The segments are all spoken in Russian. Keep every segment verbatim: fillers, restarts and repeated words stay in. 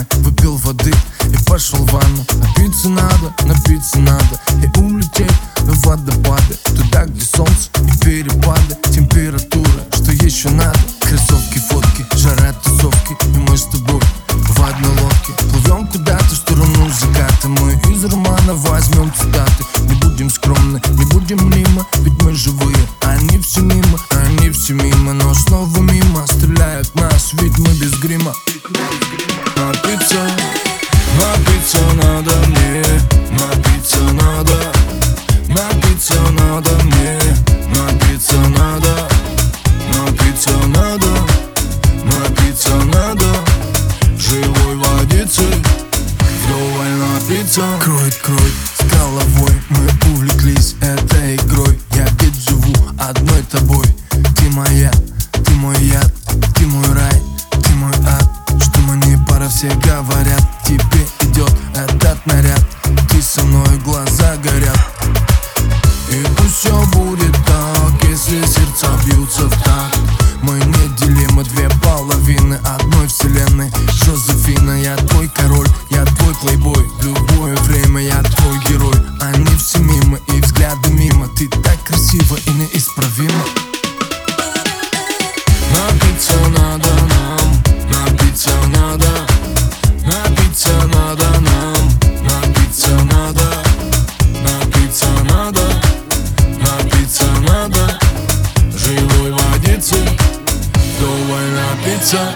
стаканы, выпил воды и пошел в ванну. Напиться надо, напиться надо и улететь в водопады, туда, где солнце и перепады температуры. Что еще надо? Кроссовки, фотки, жара, тусовки, и мы с тобой в одной лодке плывем куда-то в сторону заката. Мы из романа возьмем цитаты. Не будем скромны, не будем мимо, ведь мы живые. Они все мимо, они все мимо, но снова мимо стреляют нас, ведь мы без грима. Напиться, напиться надо мне, напиться надо, напиться надо мне, напиться надо, напиться надо, напиться надо, живой водицы, вдоволь напиться. Кроет, кроет с головой, мы увлеклись этой игрой. Я ведь живу одной тобой, ты моя, ты мой яд, ты мой рай, ты мой ад. Что мы не пара, все говорят, тебе идет этот наряд. Ты со мной, глаза горят. И пусть все будет так, если сердца бьются в такт. Мы неделимы, две половины одной вселенной. Жозефина, я твой король, я твой плейбой. В любое время я твой герой. Они все мимо и взгляды мимо. Ты так красива и неисправима. Напиться надо нам, напиться надо, напиться надо нам, напиться надо, напиться надо, напиться надо, живой водицы, вдоволь напиться.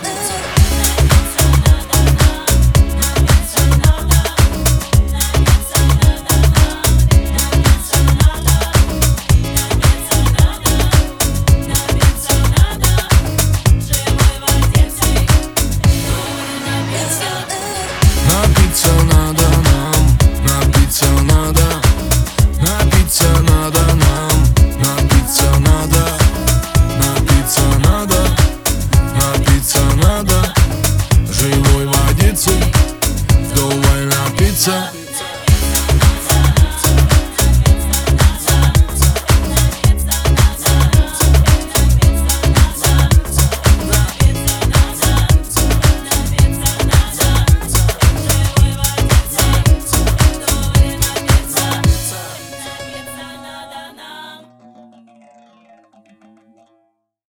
Напиться надо нам, напиться надо, напиться надо нам, напиться надо, напиться надо, напиться надо, живой водицы, вдоволь напиться.